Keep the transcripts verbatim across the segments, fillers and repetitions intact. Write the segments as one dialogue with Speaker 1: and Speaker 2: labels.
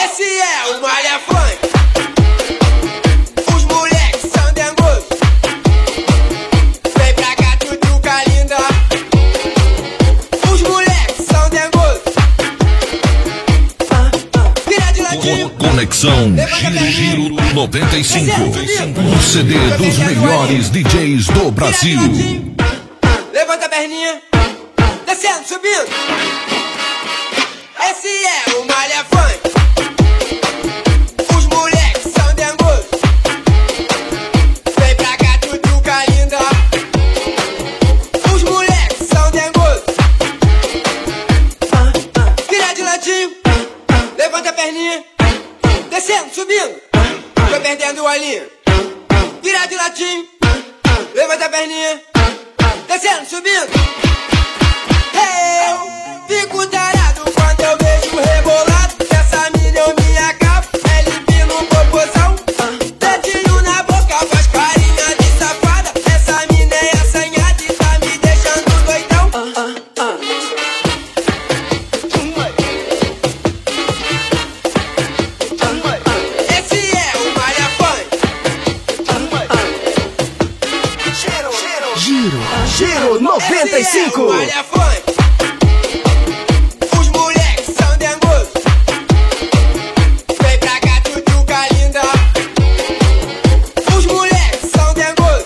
Speaker 1: Esse é o Malha Funk. Os moleques são dengosos. Vem pra cá, tchutchuca linda. Os moleques são dengosos. Vira de ladinho.
Speaker 2: Conexão Giro, Giro noventa e cinco. O C D dos melhores D Js do Brasil.
Speaker 1: Levanta a perninha. Descendo, subindo. Esse é o Malha Funk. Os moleques são dengosos. Vem pra cá, tchutchuca linda. Os moleques são dengosos. Vira de ladinho. Levanta a perninha. Descendo, subindo. Foi perdendo a linha. Vira de ladinho. Levanta a perninha. Descendo, subindo. Eu fico tarado quando eu vejo rebolado. Essa mina eu me acabo. É limpinho no popozão. Dedinho na boca, faz carinha de safada. Essa mina é assanhada e tá me deixando doidão. Esse é o Malha Funk.
Speaker 3: Giro, Giro noventa e cinco.
Speaker 1: Esse é o Malha Funk. Os moleques são dengosos. Vem pra cá, tchutchuca linda. Os moleques são dengosos.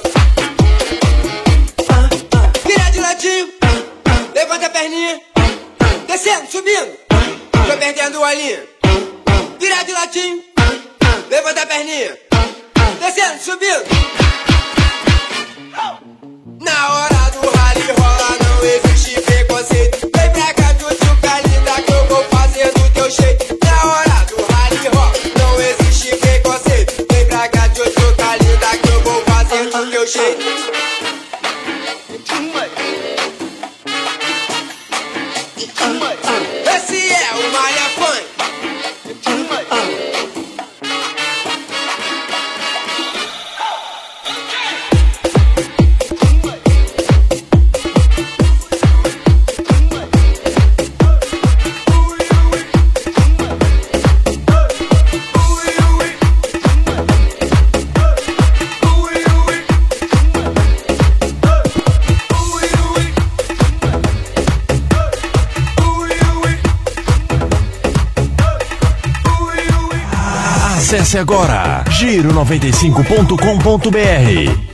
Speaker 1: Vira de ladinho. Levanta a perninha. Descendo, subindo. Tô perdendo a linha. Vira de ladinho. Levanta a perninha. Descendo, subindo. Na hora do rally rola, não existe preconceito. Vem pra cá, tchutchuca linda, que eu vou fazer do teu jeito. Na hora do rally rola, não existe preconceito. Vem pra cá, tchutchuca linda, que eu vou fazer do teu jeito. Esse é o Malha Funk.
Speaker 3: Acesse agora giro noventa e cinco ponto com ponto br.